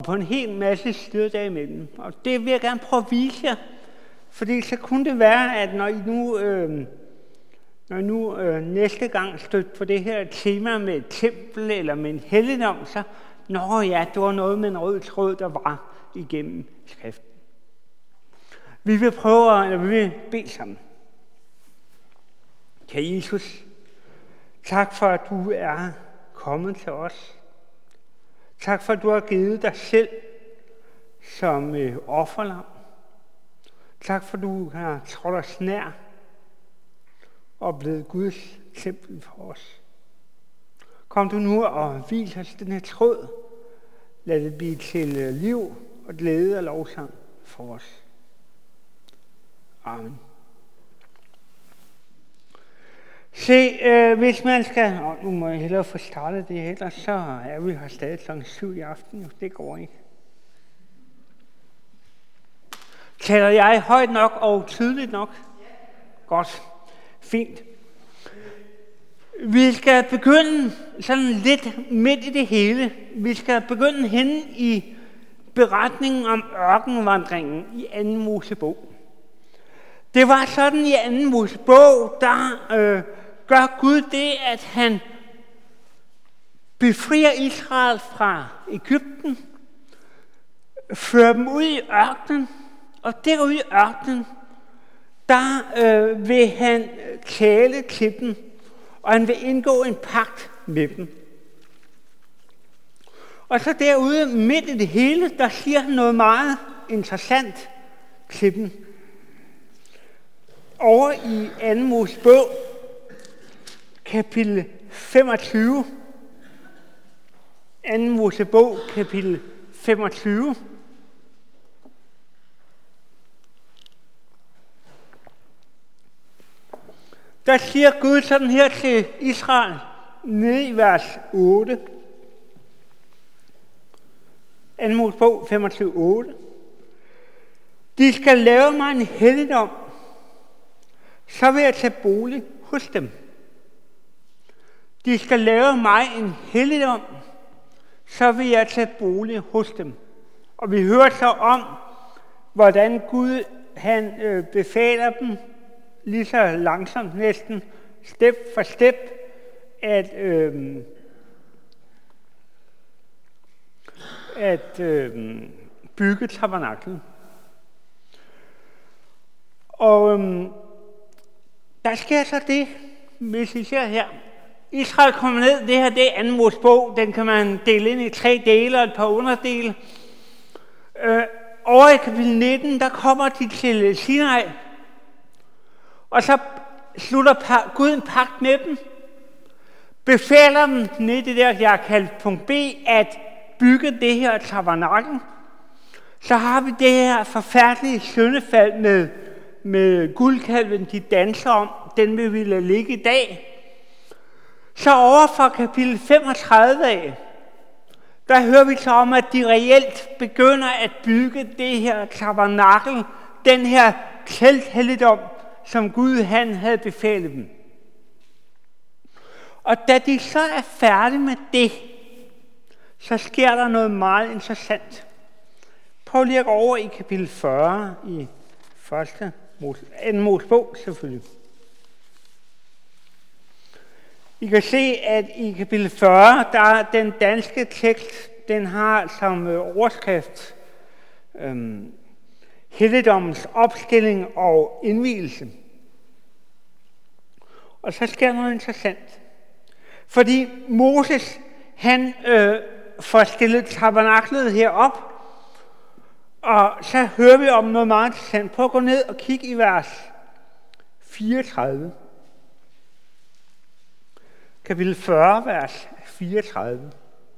på en hel masse styrter imellem. Og det vil jeg gerne prøve at vise jer, fordi så kunne det være, at når I nu næste gang stødte på det her tema med et tempel eller med en helligdom, så det var noget med en rød tråd, der var igennem skriften. Vi vil bede sammen. Kære Jesus, tak for, at du er kommet til os. Tak for, at du har givet dig selv som offerlam. Tak for, at du har trådt os nær og blevet Guds tempel for os. Kom du nu og vis os den her tråd. Lad det blive til liv og glæde og lovsang for os. Amen. Se, hvis man skal... nu må jeg hellere få startet det, ellers så er vi her stadig kl. 7 i aften. Det går ikke. Taler jeg højt nok og tydeligt nok? Godt. Fint. Vi skal begynde sådan lidt midt i det hele. Vi skal begynde henne i beretningen om ørkenvandringen i 2. Mosebog. Det var sådan i 2. Mosebog, der gør Gud det, at han befrier Israel fra Egypten, fører dem ud i ørkenen, og derude i ørkenen, der vil han tale til dem, og han vil indgå en pagt med dem. Og så derude midt i det hele, der siger han noget meget interessant til dem. Over i 2. Mosebog, kapitel 25. 2. Mosebog, kapitel 25. Der siger Gud sådan her til Israel, nede i vers 8. 2. Mosebog 25, 8. De skal lave mig en helligdom, så vil jeg tage bolig hos dem. De skal lave mig en helligdom, så vil jeg tage bolig hos dem. Og vi hører så om, hvordan Gud han befaler dem, lige så langsomt næsten, step for step, at bygge tabernaklet. Og der sker så det, hvis I ser her. Israel kommer ned, det her det er 2. Mosebog, den kan man dele ind i 3 dele og et par underdele. Over i kapitel 19, der kommer de til Sinai, og så slutter Gud en pagt med dem, befaler dem ned i det der, jeg har kaldt punkt B, at bygge det her tabernakel. Så har vi det her forfærdelige syndefald med guldkalven, de danser om. Den vil vi lade ligge i dag. Så over fra kapitel 35 af, der hører vi så om, at de reelt begynder at bygge det her tabernakel, den her telthelligdom, som Gud han havde befalet dem. Og da de så er færdige med det, så sker der noget meget interessant. Prøv lige at gå over i kapitel 40 i 2. Mosebog selvfølgelig. I kan se, at i kapitel 40, der er den danske tekst, den har som overskrift helligdommens opstilling og indvielse. Og så sker noget interessant. Fordi Moses, han får stillet tabernaklet herop, og så hører vi om noget meget interessant. Prøv at gå ned og kigge i vers 34. Kapitel 40, vers 34.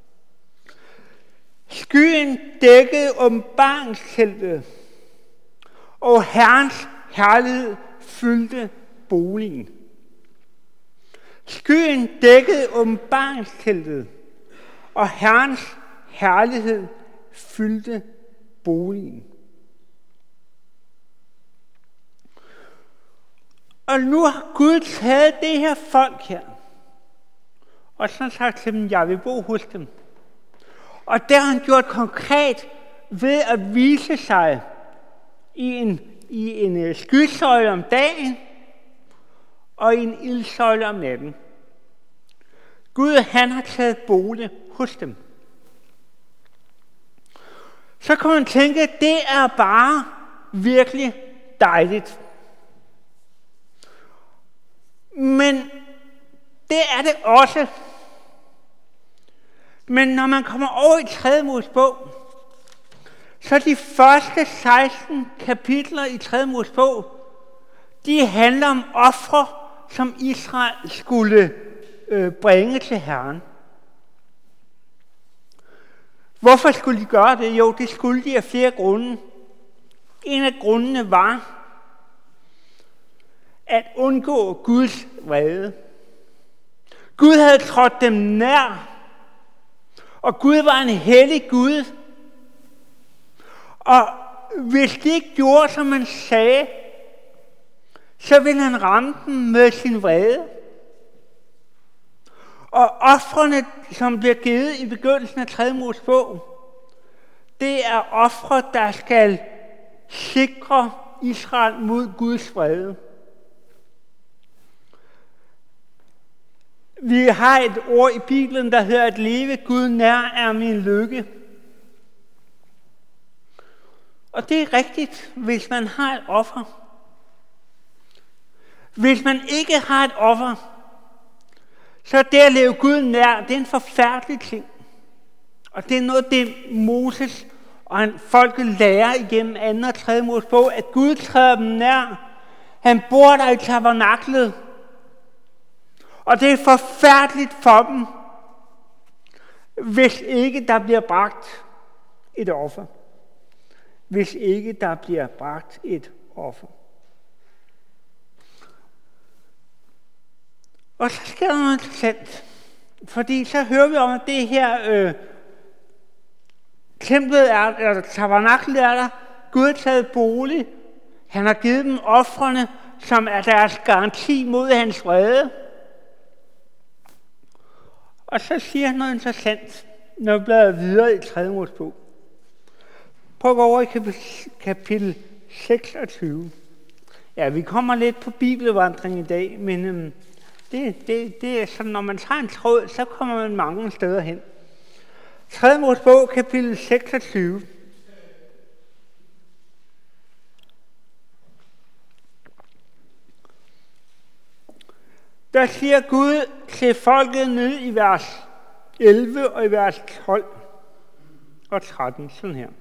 Skyen dækkede åbenbaringsteltet, og Herrens herlighed fyldte boligen. Skyen dækkede åbenbaringsteltet, og Herrens herlighed fyldte boligen. Og nu har Gud taget det her folk her, og så sagt til dem, jeg vil bo hos dem. Og det har han gjort konkret ved at vise sig i en skysøjle om dagen og i en ildsøjle om natten. Gud, han har taget bolig hos dem. Så kan man tænke, at det er bare virkelig dejligt. Men det er det også. Men når man kommer over i 3. Mosebog, så de første 16 kapitler i 3. Mosebog, de handler om ofre, som Israel skulle bringe til Herren. Hvorfor skulle de gøre det? Jo, det skulle de af flere grunde. En af grundene var at undgå Guds vrede. Gud havde trådt dem nær, og Gud var en hellig Gud. Og hvis de ikke gjorde, som han sagde, så ville han ramme dem med sin vrede. Og ofrene, som bliver givet i begyndelsen af 3. Mosebog, det er ofre, der skal sikre Israel mod Guds vrede. Vi har et ord i Bibelen, der hedder, at leve Gud nær er min lykke. Og det er rigtigt, hvis man har et offer. Hvis man ikke har et offer, så det at leve Gud nær, det er en forfærdelig ting. Og det er noget, det Moses og folket lærer igennem 2. og 3. Mosebog, at Gud træder dem nær. Han bor der i tabernaklet. Og det er forfærdeligt for dem, hvis ikke der bliver bragt et offer. Hvis ikke der bliver bragt et offer. Og så sker der noget interessant. Fordi så hører vi om, at det her templet eller tabernaklet er der. Gud har taget bolig. Han har givet dem ofrene, som er deres garanti mod hans vrede. Og så siger han noget interessant, når vi bladrer videre i 3. Mosebog. Prøv at gå over i kapitel 26. Ja, vi kommer lidt på bibelvandring i dag, men det er sådan, når man tager en tråd, så kommer man mange steder hen. 3. Mosebog, kapitel 26. Der siger Gud til folket ned i vers 11 og i vers 12 og 13, sådan her.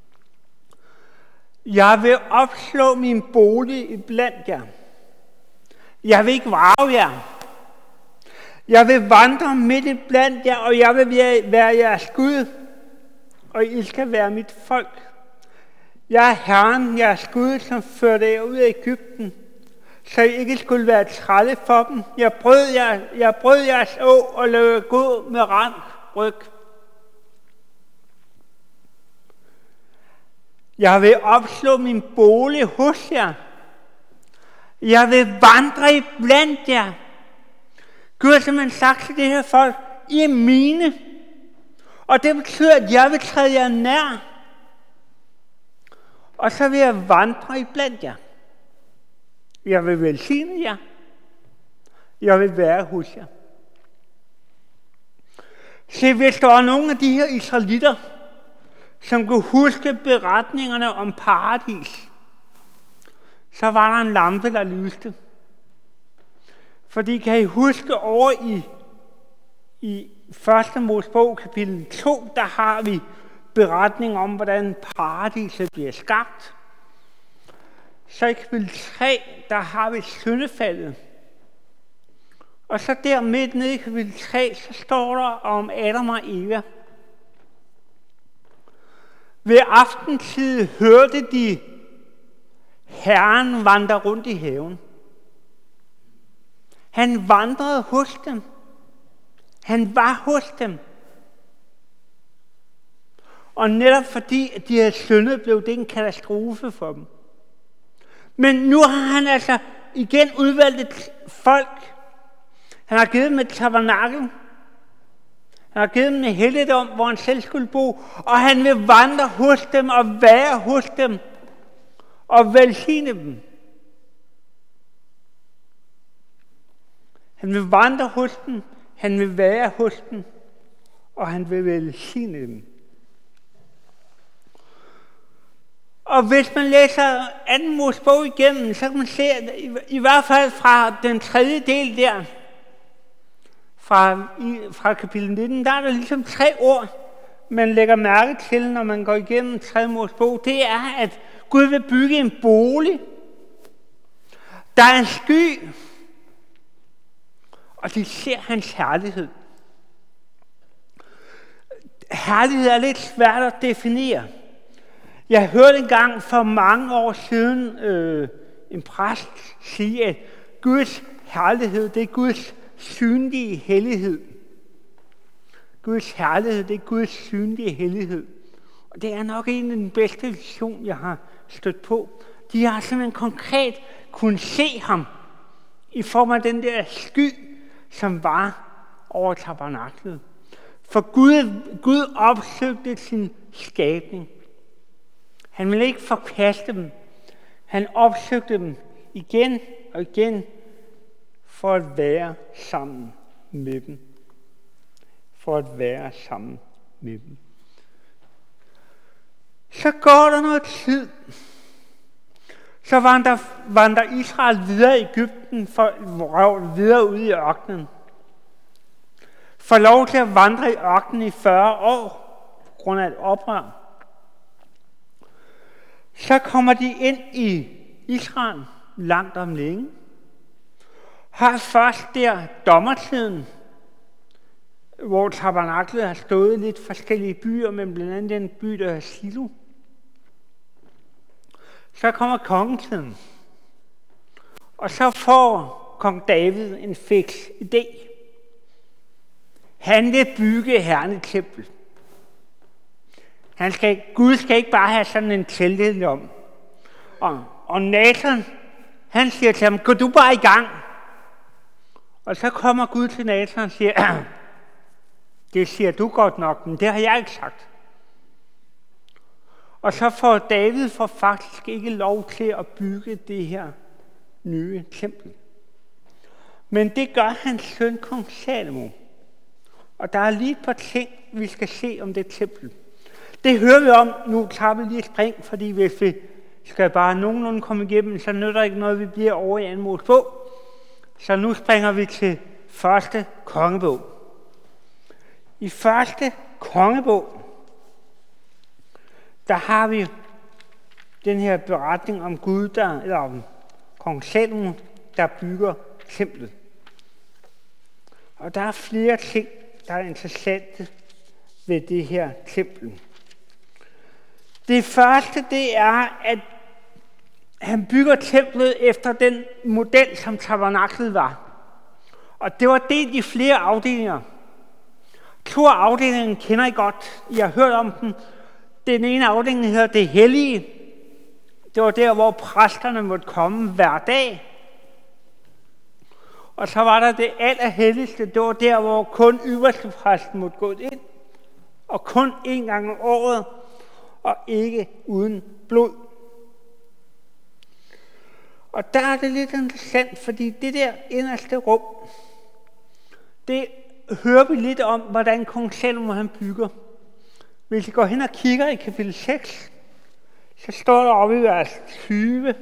Jeg vil opslå min bolig iblandt jer. Jeg vil ikke vrage jer. Jeg vil vandre midt iblandt jer, og jeg vil være jeres Gud, og I skal være mit folk. Jeg er Herren, jeres Gud, som førte jer ud af Egypten, så I ikke skulle være trælle for dem. Jeg brød jeres å og lod jer gå med rank ryg. Jeg vil opslå min bolig hos jer. Jeg vil vandre i blandt jer. Gud har simpelthen sagt til det her folk, I er mine. Og det betyder, at jeg vil træde jer nær. Og så vil jeg vandre i blandt jer. Jeg vil velsigne jer. Jeg vil være hos jer. Se, hvis der var nogle af de her israelitter, som kunne huske beretningerne om paradis, så var der en lampe, der lyste. Fordi kan I huske over i 1. Mosebog kapitel 2, der har vi beretning om, hvordan paradiset bliver skabt. Så i kapitel 3, der har vi syndefaldet. Og så der midt nede i kapitel 3, så står der om Adam og Eva. Ved aftentid hørte de Herren vandre rundt i haven. Han vandrede hos dem. Han var hos dem. Og netop fordi de havde syndet, blev det en katastrofe for dem. Men nu har han altså igen udvalgt et folk. Han har givet dem et tabernakel. Han har givet dem en helligdom, hvor han selv skulle bo, og han vil vandre hos dem og være hos dem og velsigne dem. Han vil vandre hos dem, han vil være hos dem, og han vil velsigne dem. Og hvis man læser 2. Mosebog igennem, så kan man se, at i hvert fald fra den 3. del der, fra kapitel 19, der er der ligesom 3 ord, man lægger mærke til, når man går igennem 3. Mosebog. Det er, at Gud vil bygge en bolig. Der er en sky, og de ser hans herlighed. Herlighed er lidt svært at definere. Jeg hørte engang for mange år siden en præst sige, at Guds herlighed, det er Guds synlige hellighed. Guds herlighed, det er Guds synlige hellighed. Og det er nok en af den bedste vision, jeg har stødt på. De har simpelthen konkret kunnet se ham i form af den der sky, som var over tabernaklet. For Gud opsøgte sin skabning. Han ville ikke forkaste dem. Han opsøgte dem igen og igen for at være sammen med dem. For at være sammen med dem. Så går der noget tid. Så vandrer Israel videre i Egypten, videre ud i ørkenen. Får lov til at vandre i ørkenen i 40 år, på grund af et oprør. Så kommer de ind i Israel langt om længe. Har først der dommertiden, hvor tabernaklet har stået i lidt forskellige byer, men blandt andet den by, der er Silo. Så kommer kongetiden. Og så får kong David en fiks idé. Han vil bygge Herren et tempel. Gud skal ikke bare have sådan en teltdom. Og Nathan, han siger til ham, gå du bare i gang. Og så kommer Gud til Nathan og siger, det siger du godt nok, men det har jeg ikke sagt. Og så får David faktisk ikke lov til at bygge det her nye tempel. Men det gør hans søn kong Salomo. Og der er lige et par ting, vi skal se om det tempel. Det hører vi om, nu tager vi lige et spring, fordi hvis vi skal bare nogenlunde komme igennem, så nytter ikke noget, vi bliver over i 2. Mosebog. Så nu springer vi til 1. kongebog. I 1. kongebog, der har vi den her beretning om Gud, eller om kong Salomo, der bygger templet. Og der er flere ting, der er interessante ved det her tempel. Det første, det er, at han bygger templet efter den model, som tabernaklet var. Og det var delt i flere afdelinger. 2 afdelinger kender I godt. I har hørt om dem. Den ene afdeling hedder det hellige. Det var der, hvor præsterne måtte komme hver dag. Og så var der det allerhelligste. Det var der, hvor kun ypperstepræsten måtte gå ind. Og kun 1 gang om året. Og ikke uden blod. Og der er det lidt interessant, fordi det der inderste rum, det hører vi lidt om, hvordan kong Salomo han bygger. Hvis I går hen og kigger i kapitel 6, så står der oppe i vers 20.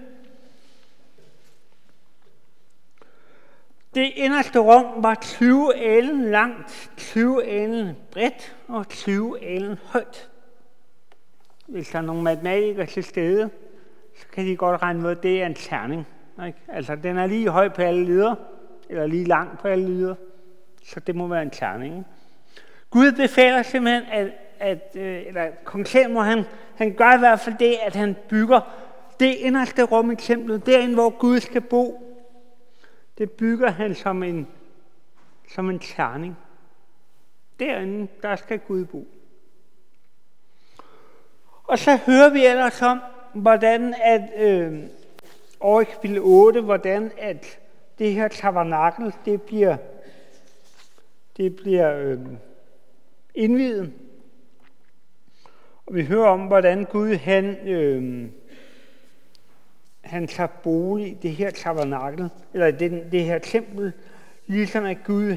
Det inderste rum var 20 alen langt, 20 alen bredt og 20 alen højt. Hvis der er nogle matematikere til stede, så kan de godt regne med, at det er en terning. Ikke? Altså, den er lige høj på alle lyder, eller lige lang på alle lyder, så det må være en terning. Ikke? Gud befaler simpelthen, eller kong Salomo, han gør i hvert fald det, at han bygger det inderste rum i templet, derinde hvor Gud skal bo. Det bygger han som en terning. Derinde, der skal Gud bo. Og så hører vi ellers om, hvordan at over i kapitel 8, hvordan at det her tabernakel, det bliver indviet. Og vi hører om, hvordan Gud han tager bolig i det her tabernakel, eller det her tempel, ligesom at Gud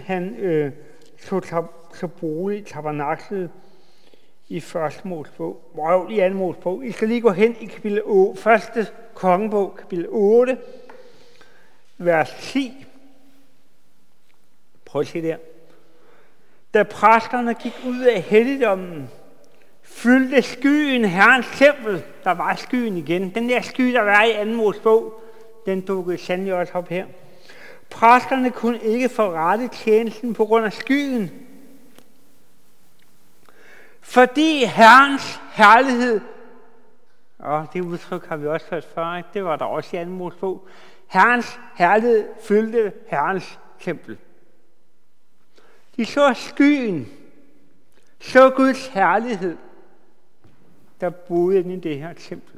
tog bolig i tabernaklet i første Mosebog, i anden Mosebog. I skal lige gå hen i kapitel 8, første kongebog, kapitel 8, vers 10. Prøv at se der. Da præsterne gik ud af helligdommen, fyldte skyen Herrens tempel. Der var skyen igen. Den der sky, der var i anden Mosebog, den dukkede sandelig også op her. Præsterne kunne ikke forrette tjenesten på grund af skyen. Fordi Herrens herlighed, og det udtryk har vi også hørt før, ikke? Det var der også i anden Mosebog. Herrens herlighed fyldte Herrens tempel. De så skyen, så Guds herlighed, der boede inde i det her tempel.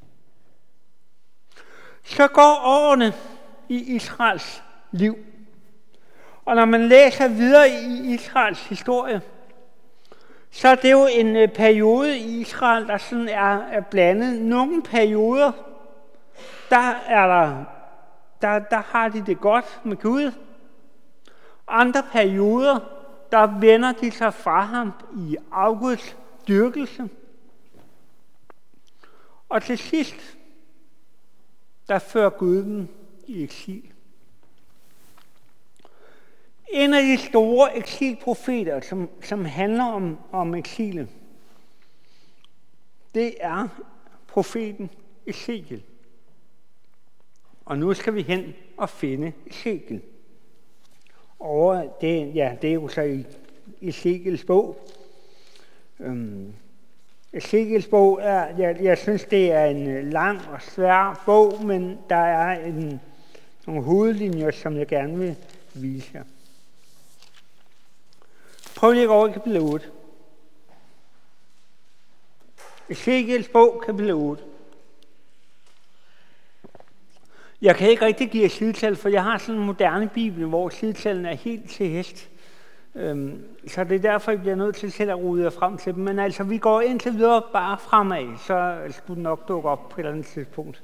Så går årene i Israels liv. Og når man læser videre i Israels historie, så er det jo en periode i Israel, der sådan er blandet. Nogle perioder, der har de det godt med Gud. Andre perioder, der vender de sig fra ham i afguds dyrkelse. Og til sidst, der fører Gud dem i eksil. En af de store eksilprofeter, som handler om eksilet, det er profeten Ezekiel. Og nu skal vi hen og finde Ezekiel. Det er jo så i Ezekiels bog. Ezekiels bog jeg synes, det er en lang og svær bog, men der er nogle hovedlinjer, som jeg gerne vil vise jer. Prøv lige at gå over i kapitel 8. Ezekiels bog, kapitel 8. Jeg kan ikke rigtig give sidetal, for jeg har sådan en moderne bibel, hvor sidetallene er helt til hest. Så det er derfor, jeg bliver nødt til selv at rode jer frem til dem. Men altså, vi går indtil videre bare fremad, så skulle den nok dukke op på et eller andet tidspunkt.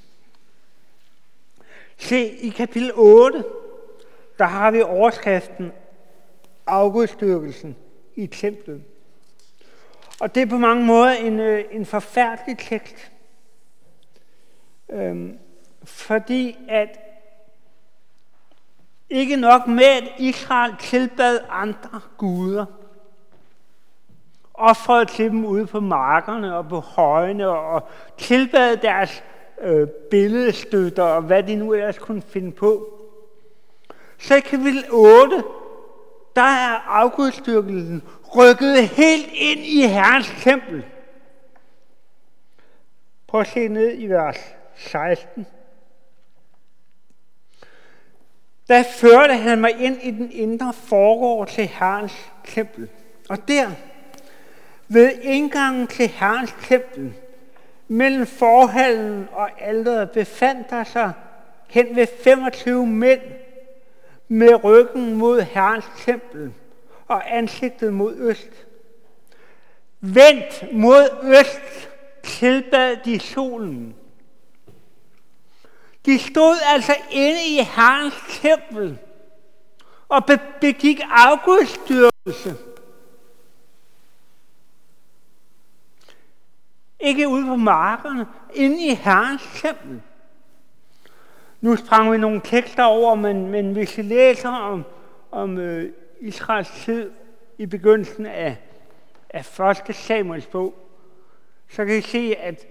Se, i kapitel 8, der har vi overskriften afgudstyrkelsen i templet. Og det er på mange måder en forfærdelig tekst. Fordi at ikke nok med, at Israel tilbad andre guder, ofrede til dem ude på markerne og på højene, og tilbad deres billedstøtter og hvad de nu ellers kunne finde på. Så i kapitel 8, der er afgudstyrkelsen rykket helt ind i Herrens tempel. Prøv at se ned i vers 16. Der førte han mig ind i den indre forgård til Herrens tempel. Og der, ved indgangen til Herrens tempel, mellem forhallen og alteret, befandt der sig hen ved 25 mænd med ryggen mod Herrens tempel og ansigtet mod øst. Vendt mod øst tilbad de solen. De stod altså inde i Herrens tempel og begik afgudstyrkelse. Ikke ude på markerne, inde i Herrens tempel. Nu sprang vi nogle tekster over, men hvis vi læser om Israels tid i begyndelsen af 1. Samuels bog, så kan I se, at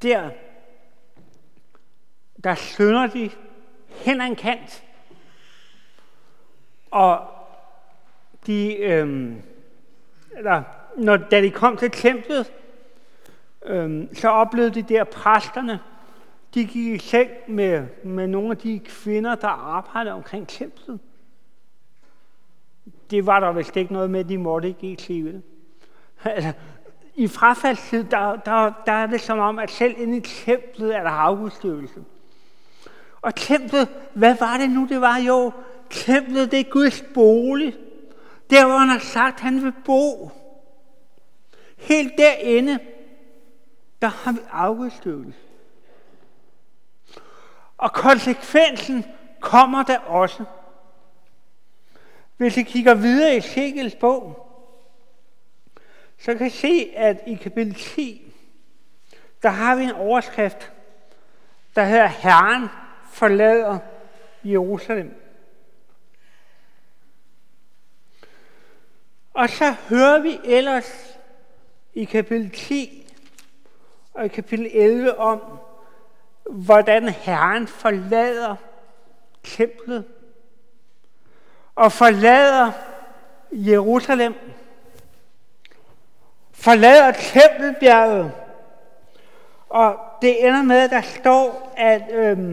der synder de hen ad en kant. Og da de kom til templet, så oplevede de der præsterne, de gik i seng med nogle af de kvinder, der arbejdede omkring templet. Det var der vist ikke noget med, de måtte ikke i livet. Altså, i frafaldstid, der er det som om, at selv inde i templet er der afgudstyrkelse. Og templet, hvad var det nu, det var? Jo, templet, det er Guds bolig. Der, hvor han har sagt, han vil bo. Helt derinde, der har vi afgudstyrkelse. Og konsekvensen kommer der også. Hvis I kigger videre i Ezekiels bog, så kan I se, at i kapitel 10, der har vi en overskrift, der hedder Herren forlader Jerusalem. Og så hører vi ellers i kapitel 10 og i kapitel 11 om, hvordan Herren forlader templet og forlader Jerusalem, forlader tempelbjerget. Og det ender med, at der står, at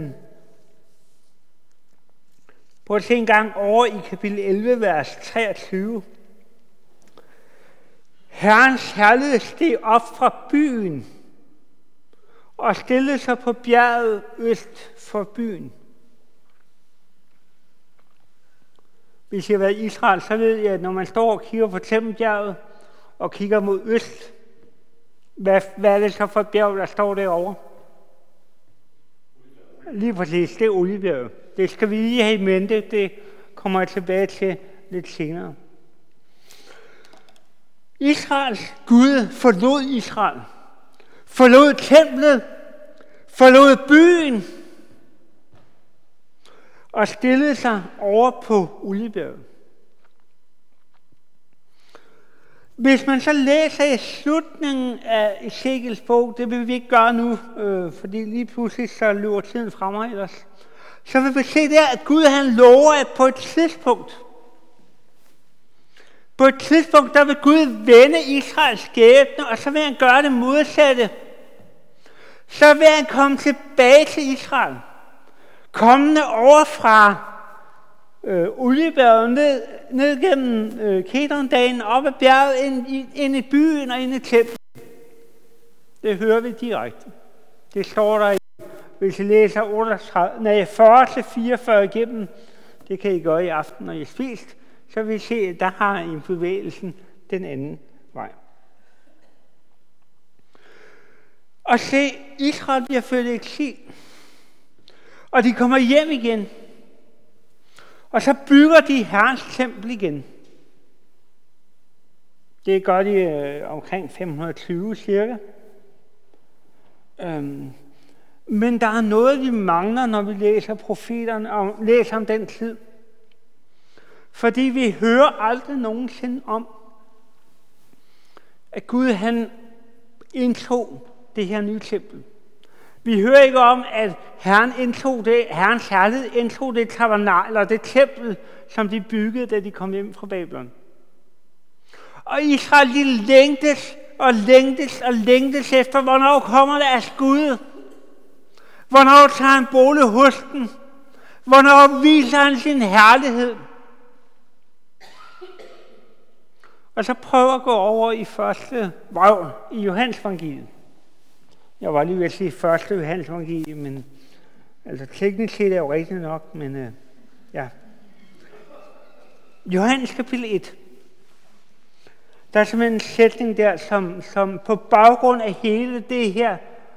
prøv at se en gang over i kapitel 11, vers 23. Herrens herlighed steg op fra byen og stillede sig på bjerget øst for byen. Hvis I har været i Israel, så ved jeg, at når man står og kigger på Tempelbjerget og kigger mod øst, hvad er det så for et bjerg, der står derovre? Lige præcis, det er Oliebjerget. Det skal vi lige have i mente, det kommer jeg tilbage til lidt senere. Israels Gud forlod Israel, forlod templet, forlod byen og stillede sig over på Oliebjerget. Hvis man så læser i slutningen af Ezekiels bog, det vil vi ikke gøre nu, fordi lige pludselig så løber tiden fra mig ellers, så vil vi se der, at Gud han lover, at på et tidspunkt, der vil Gud vende Israels skæbne, og så vil han gøre det modsatte. Så vil han komme tilbage til Israel, kommende over fra Oliebjerget ned gennem Kedrondalen, op ad bjerget, ind i byen og ind i templet. Det hører vi direkte. Det står der, hvis I læser 40-44 igennem. Det kan I gøre i aften, når I har spist. Så vil I se, at der har I bevægelsen den anden vej. Og se, Israel bliver ført i eksil. Og de kommer hjem igen. Og så bygger de Herrens tempel igen. Det gør de omkring 520 cirka. Men der er noget, vi mangler, når vi læser profeterne og læser om den tid. Fordi vi hører aldrig nogensinde om, at Gud han indtog det her nye tempel. Vi hører ikke om, at Herren indtog det, Herrens herlighed indtog det tabernakel og det tempel, som de byggede, da de kom hjem fra Babylon. Og Israel, de længtes efter, hvornår kommer deres Gud? Hvornår tager han bolig hos den? Hvornår viser han sin herlighed? Og så prøver at gå over i første brev i Johannes evangeliet. Jeg var lige ved at sige første Johannes evangeliet, men altså teknisk set er jo rigtigt nok, men ja. Johannes kapitel 1. Der er simpelthen en sætning der, som på baggrund af hele det her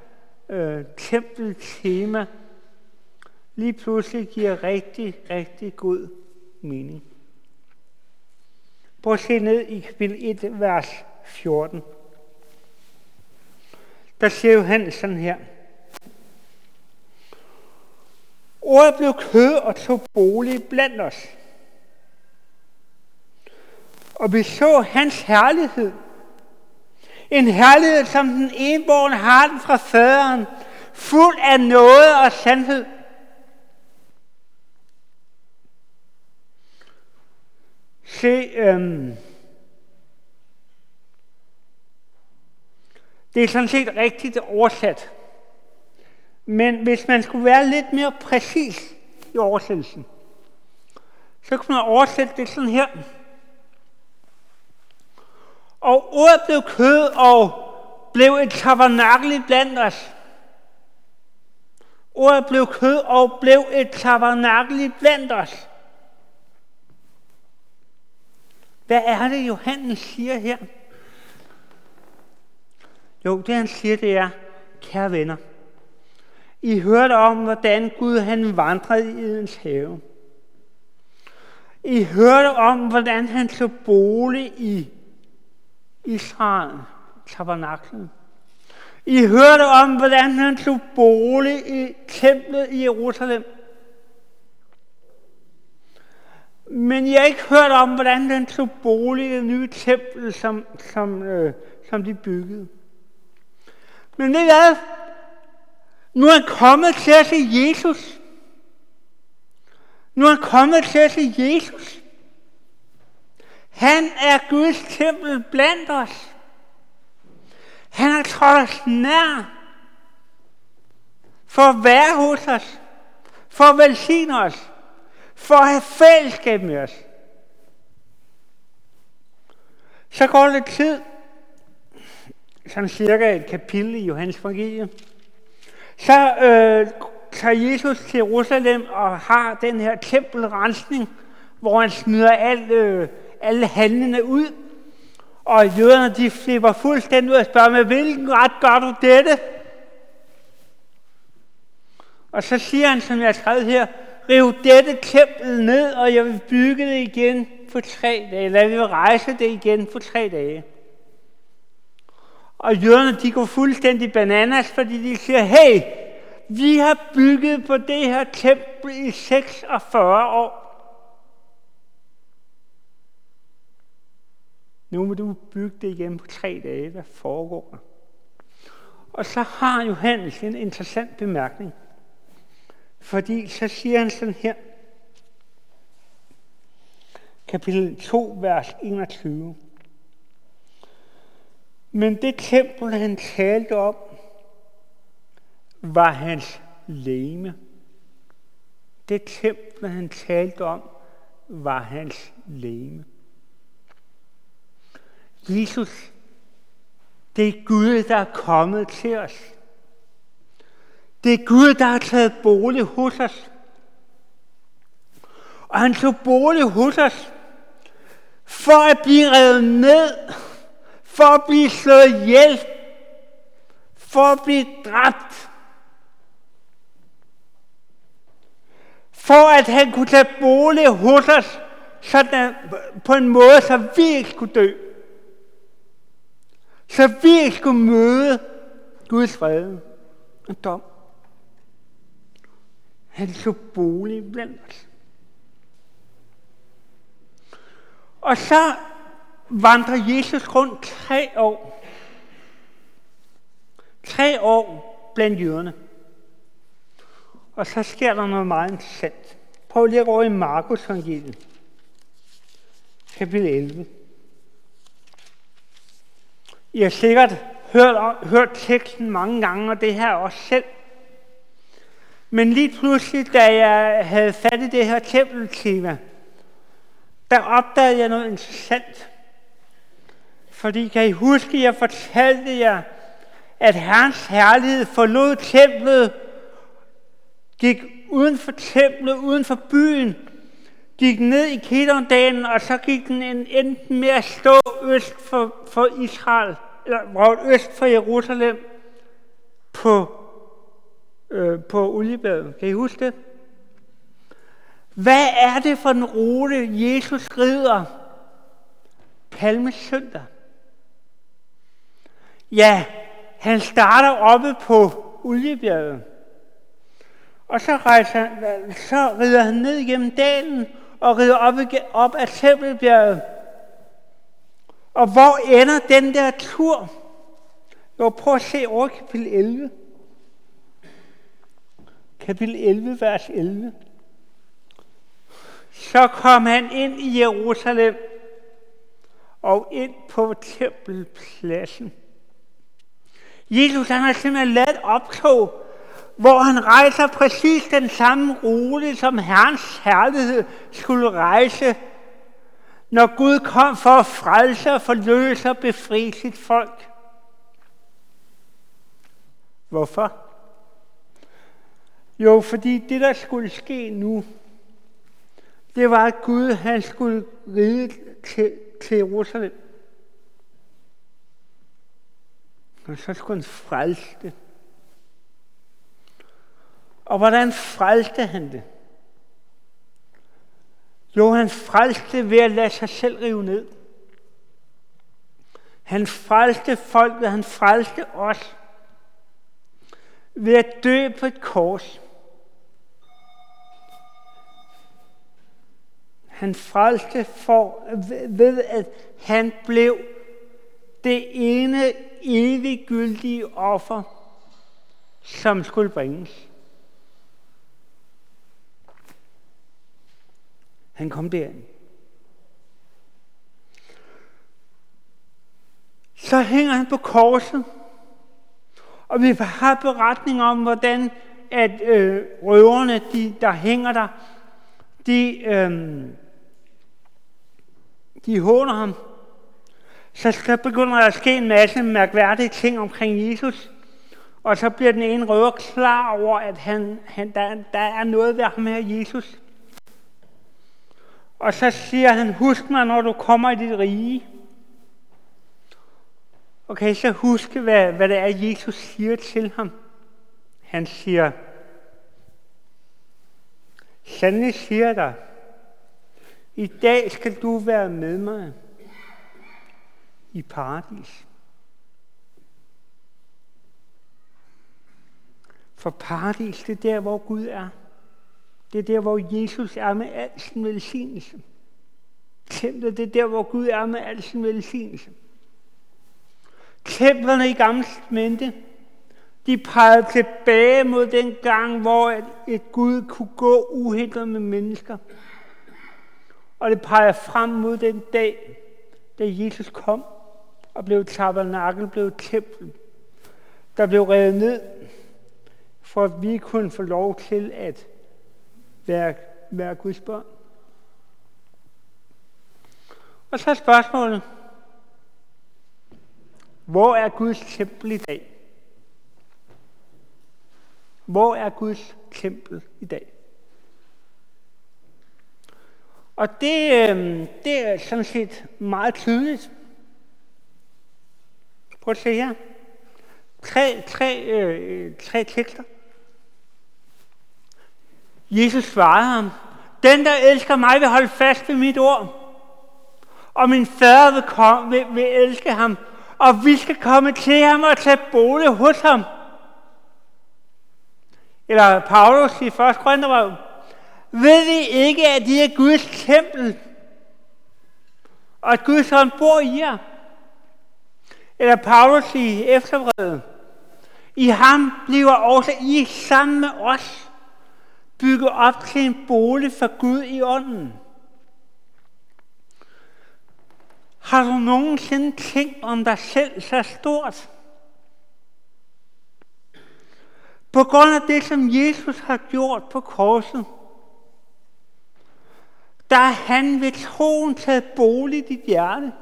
tempeltema lige pludselig giver rigtig, rigtig god mening. Prøv at se ned i kapitel 1, vers 14. Der siger Johannes sådan her. Ordet blev kød og tog bolig blandt os. Og vi så hans herlighed. En herlighed, som den enbårne har den fra faderen, fuld af nåde og sandhed. Se, det er sådan set rigtigt oversat. Men hvis man skulle være lidt mere præcis i oversættelsen, så kunne man oversætte det sådan her. Og ordet blev kød og blev et tabernakel blandt os. Ordet blev kød og blev et tabernakel blandt os. Hvad er det, Johannes siger her? Jo, det han siger, det er, kære venner, I hørte om, hvordan Gud han vandrede i Edens have. I hørte om, hvordan han tog bolig i Israel, tabernaklet. I hørte om, hvordan han tog bolig i templet i Jerusalem. Men jeg har ikke hørt om, hvordan han tog bolig i det nye tempel, som de byggede. Men ved I hvad? Nu er han kommet til at se Jesus. Nu er han kommet til at se Jesus. Han er Guds tempel blandt os. Han har trådt os nær for at være hos os, for at velsigne os, for at have fællesskab med os. Så går lidt tid, sådan cirka et kapitel i Johannes evangelium. Så tager Jesus til Jerusalem og har den her tempelrensning, hvor han smider alle handlene ud. Og jøderne, de flipper fuldstændig ud og spørger, med hvilken ret gør du dette? Og så siger han, som jeg har skrevet her, riv dette tempel ned, og jeg vil bygge det igen på 3 dage. Eller jeg vil rejse det igen på 3 dage. Og jøderne, de går fuldstændig bananas, fordi de siger, hey, vi har bygget på det her tempel i 46 år. Nu må du bygge det igen på 3 dage. Hvad foregår der? Og så har Johannes en interessant bemærkning. Fordi så siger han sådan her. Kapitel 2, vers 21. Men det tempel, han talte om, var hans legeme. Det tempel, han talte om, var hans legeme. Jesus, det er Gud, der er kommet til os. Det er Gud, der har taget bolig hos os. Og han tog bolig hos os for at blive revet ned, for at blive slået ihjel, for at blive dræbt. For at han kunne tage bolig hos os sådan på en måde, så vi ikke skulle dø. Så vi ikke skulle møde Guds vrede og dom. Han tog bolig blandt os. Og så vandrer Jesus rundt 3 år. 3 år blandt jøderne. Og så sker der noget meget interessant. Prøv lige at gå over i Markus evangeliet. Kapitel 11. I har sikkert hørt teksten mange gange, og det her også selv. Men lige pludselig, da jeg havde fat i det her tempeltema, der opdagede jeg noget interessant. Fordi kan I huske, at jeg fortalte jer, at Herrens herlighed forlod templet, gik uden for templet, uden for byen, gik ned i Kidrondalen, og så gik den enten med at stå øst for Israel, eller øst for Jerusalem, på Oliebjerget. Kan I huske det? Hvad er det for en rute, Jesus rider Palmesøndag? Ja, han starter oppe på Oliebjerget. Og så rider han ned igennem dalen og rider op ad Tempelbjerget. Og hvor ender den der tur? Jo, prøv at se over kapitel 11. Kapitel 11, vers 11. Så kom han ind i Jerusalem og ind på tempelpladsen. Jesus han har simpelthen lavet optog, hvor han rejser præcis den samme rute, som Herrens herlighed skulle rejse, når Gud kom for at frelse og forløse og befri sit folk. Hvorfor? Jo, fordi det, der skulle ske nu, det var, at Gud han skulle ride til Jerusalem. Og så skulle han frelse det. Og hvordan frelste han det? Jo, han frelste det ved at lade sig selv rive ned. Han frelste folket, han frelste os ved at dø på et kors. Han frelste ved at han blev det ene eviggyldige offer, som skulle bringes. Han kom derind. Så hænger han på korset, og vi har beretning om, hvordan at røverne, der hænger der, de håner ham. Så begynder der at ske en masse mærkværdige ting omkring Jesus, og så bliver den ene røver klar over, at der er noget ved ham her, Jesus. Og så siger han, husk mig, når du kommer i dit rige. Okay, så huske, hvad det er, Jesus siger til ham. Han siger, sandelig siger jeg dig, i dag skal du være med mig i paradis. For paradis, det er der, hvor Gud er. Det er der, hvor Jesus er med al sin velsignelse. Templet, det er der, hvor Gud er med al sin velsignelse. Templerne i Gamle Testamente, de pegede tilbage mod den gang, hvor et Gud kunne gå uhindret med mennesker. Og det peger frem mod den dag, da Jesus kom og blev tabernakel, blev tempel, der blev revet ned, for at vi kunne få lov til at være Guds børn. Og så er spørgsmålet, hvor er Guds tempel i dag? Hvor er Guds tempel i dag? Og det er sådan set meget tydeligt. Prøv at se her. Tre tekster. Jesus svarede ham, den, der elsker mig, vil holde fast ved mit ord. Og min fader vil elske ham, og vi skal komme til ham og tage bolig hos ham. Eller Paulus i 1. Korintherbrev, ved I ikke, at I er Guds tempel, og at Guds ånd bor i jer? Eller Paulus i Efterbrevet, i ham bliver også I sammen med os bygget op til en bolig for Gud i ånden. Har du nogensinde tænkt om dig selv så stort? På grund af det, som Jesus har gjort på korset, der er han ved troen taget bolig i dit hjerte.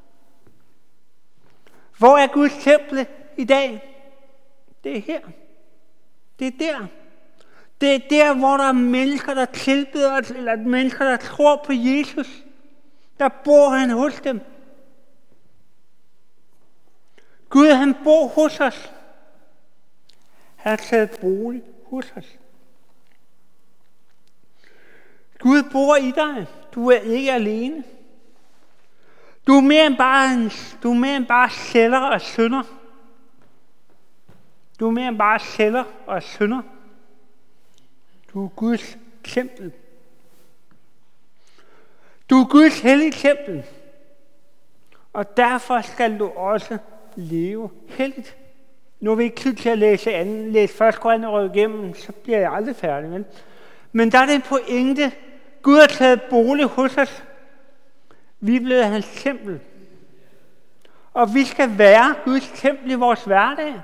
Hvor er Guds tempel i dag? Det er her. Det er der. Det er der, hvor der er mennesker, der tilbeder, eller mennesker, der tror på Jesus. Der bor han hos dem. Gud, han bor hos os. Han har taget bolig hos os. Gud bor i dig. Du er ikke alene. Du er mere end bare celler og synder. Du er mere end bare celler og synder. Du er Guds tempel. Du er Guds hellige tempel. Og derfor skal du også leve helligt. Nu er vi ikke tid til at læse først Korintherbrevet igennem, så bliver jeg aldrig færdig. Men der er den pointe. Gud har taget bolig hos os. Vi er blevet hans tempel. Og vi skal være Guds tempel i vores hverdag.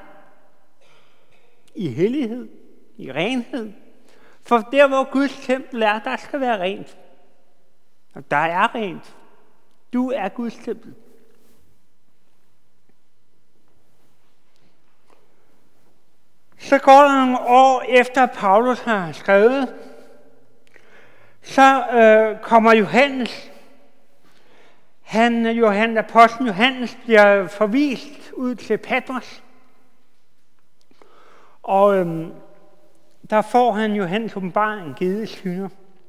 I hellighed. I renhed. For der, hvor Guds tempel er, der skal være rent. Og der er rent. Du er Guds tempel. Så går der nogle år efter Paulus har skrevet, så kommer Johannes. Apostlen Johannes bliver forvist ud til Patmos. Og der får han Johannes åbenbaring givet i syner.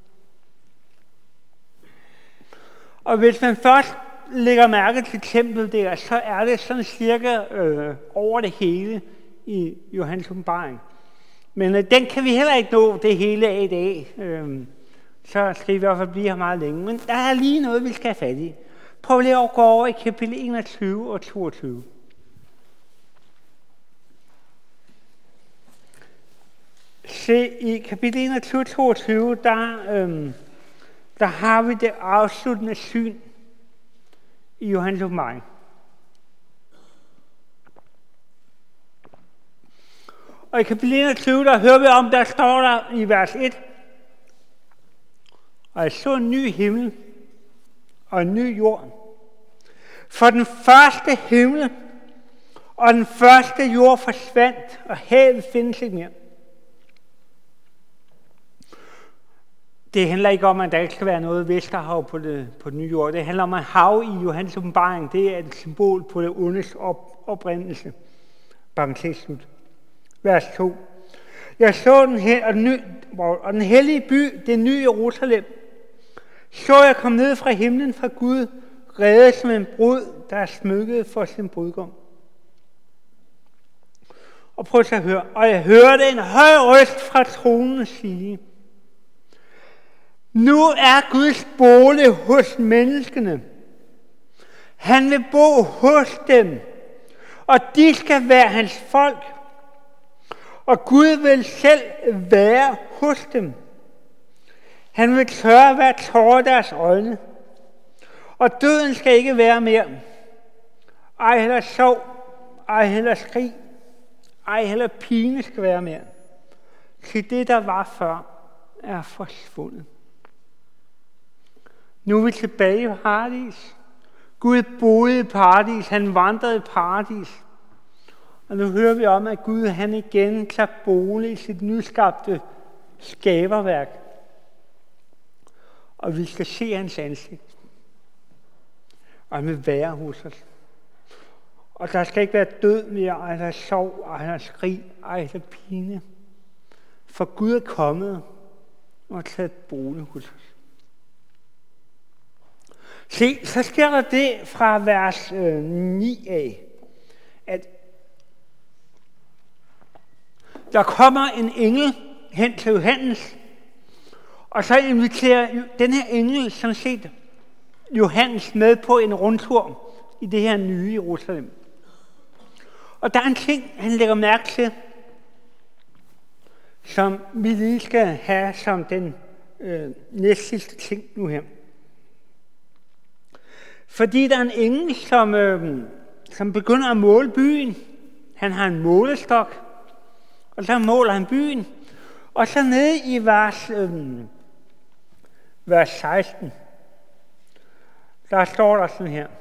Og hvis man først lægger mærke til templet der, så er det sådan cirka over det hele i Johannes åbenbaring. Men den kan vi heller ikke nå det hele af i dag. Så skal vi i hvert fald blive her meget længe. Men der er lige noget, vi skal have fat i. Prøv lige at gå over i kapitel 21 og 22. Se, i kapitel 21 og 22, der har vi det afsluttende syn i Johannes åbenbaring. Og i kapitel 21, der hører vi om, der står der i vers 1, og jeg så en ny himmel og en ny jord. For den første himmel og den første jord forsvandt, og havet findes ikke mere. Det handler ikke om, at der ikke skal være noget Vesterhav på den nye jord. Det handler om, at hav i Johannes åbenbaring, det er et symbol på det ondes oprindelse. Parentes slut. Vers 2. Jeg så den hellige by, det nye Jerusalem, så jeg kom ned fra himlen fra Gud, reddet som en brud, der er smykket for sin brudgom. Og prøv at høre. Og jeg hørte en høj røst fra tronen sige, nu er Guds bolig hos menneskene. Han vil bo hos dem, og de skal være hans folk. Og Gud vil selv være hos dem. Han vil tørre hver tåre deres øjne. Og døden skal ikke være mere. Ej heller sorg, ej heller skrig, ej heller pine skal være mere. Til det, der var før, er forsvundet. Nu er vi tilbage i paradis. Gud boede i paradis, han vandrede i paradis. Og nu hører vi om, at Gud han igen tager bolig i sit nyskabte skaberværk. Og vi skal se hans ansigt. Og han vil være hos os. Og der skal ikke være død mere, eller sorg, eller skrig, eller pine. For Gud er kommet og taget bolig hos os. Se, så sker der det fra vers 9 af, at der kommer en engel hen til Johannes, og så inviterer den her engel sådan set Johannes med på en rundtur i det her nye Jerusalem. Og der er en ting, han lægger mærke til, som vi lige skal have som den næstsidste ting nu her. Fordi der er en engel, som begynder at måle byen. Han har en målestok, og så måler han byen. Og så nede i vers 16, der står der sådan her.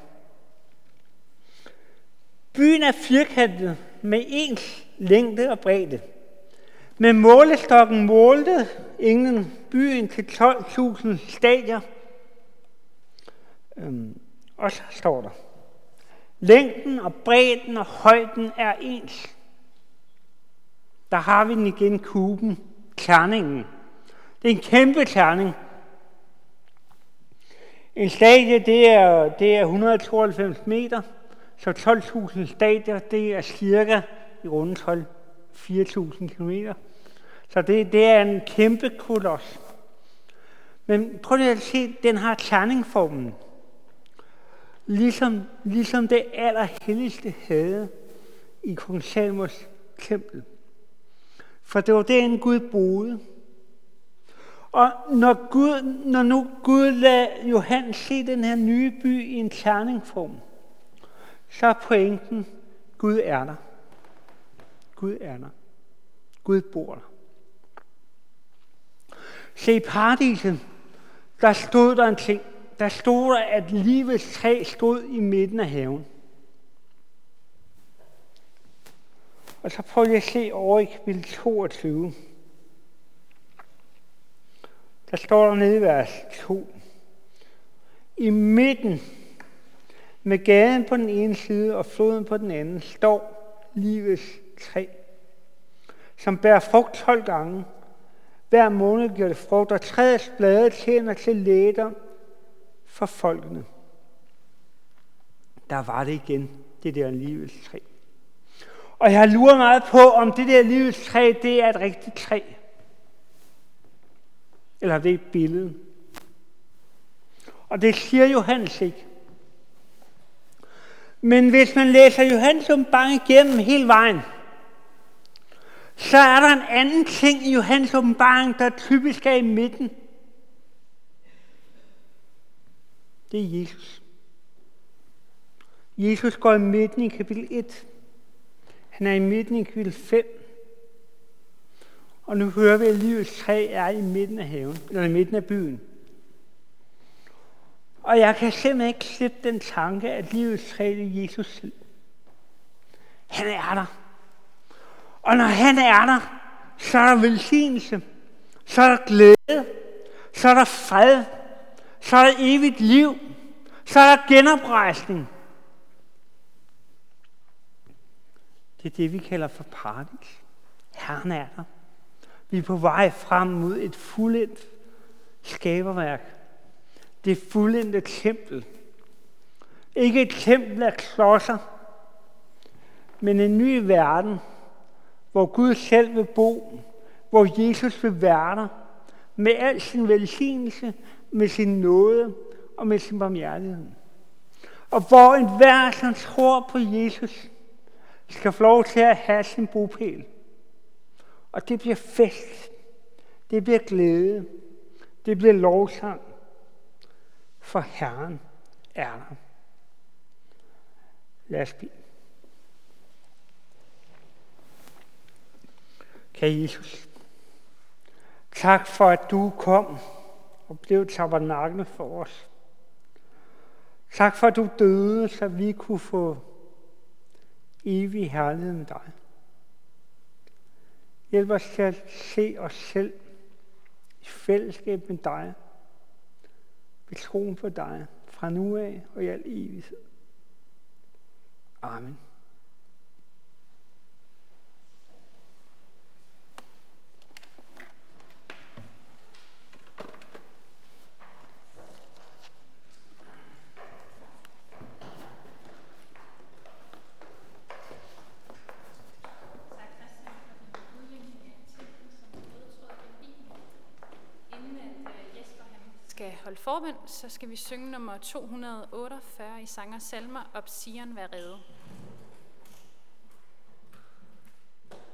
Byen er firkantet med ens længde og bredde. Med målestokken målte englen byen til 12.000 stadier. Og så står der, længden og bredden og højden er ens. Der har vi den igen, kuben, terningen. Det er en kæmpe terning. En stadie, det er 192 meter, så 12.000 stadier, det er cirka i rundetal 4.000 kilometer. Så det er en kæmpe kolos. Men prøv lige at se, den har terningformen. Ligesom det allerhelligste havde i kong Salomos tempel. For det var derinde Gud boede. Og når nu Gud lader Johannes se den her nye by i en terningform, så er pointen, Gud er der. Gud er der. Gud bor der. Se, i paradiset, der stod der en ting. Der stod der, at livets træ stod i midten af haven. Og så prøver jeg at se over i kapitel 22. Der står der nede i vers 2. I midten, med gaden på den ene side og floden på den anden, står livets træ. som bærer frugt 12 gange. Hver måned giver det frugt, og træets blade tjener til lægedom for folkene. Der var det igen, det der livets træ. Og jeg har luret meget på, om det der livets træ, det er et rigtigt træ. Eller det er et billede. Og det siger Johannes ikke. Men hvis man læser Johannes åbenbaring igennem hele vejen, så er der en anden ting i Johannes åbenbaring, der typisk er i midten. Det er Jesus. Jesus går i midten i kapitel 1. Han er i midten i kapitel 5. Og nu hører vi, at livets træ er i midten af haven, eller i midten af byen. Og jeg kan simpelthen ikke slippe den tanke, at livets træ er Jesus selv. Han er der. Og når han er der, så er der velsignelse, så er der glæde, så er der fred, så er der evigt liv, så er der genoprejsning. Det er det, vi kalder for paradis. Herren er der. Vi er på vej frem mod et fuldendt skaberværk. Det fuldendte tempel. Ikke et tempel af klodser, men en ny verden, hvor Gud selv vil bo, hvor Jesus vil være der, med al sin velsignelse, med sin nåde og med sin barmhjertighed. Og hvor enhver, som tror på Jesus, skal få lov til at have sin bopæl. Og det bliver fest, det bliver glæde, det bliver lovsang, for Herren er der. Lad os bede. Kære Jesus, tak for, at du kom og blev tabernakel for os. Tak for, at du døde, så vi kunne få evig herlighed med dig. Hjælp os til at se os selv i fællesskab med dig, ved troen på dig, fra nu af og i al evighed. Amen. Skal holde forbøn, så skal vi synge nummer 248 i Sanger Salmer, Op Sion vær rede.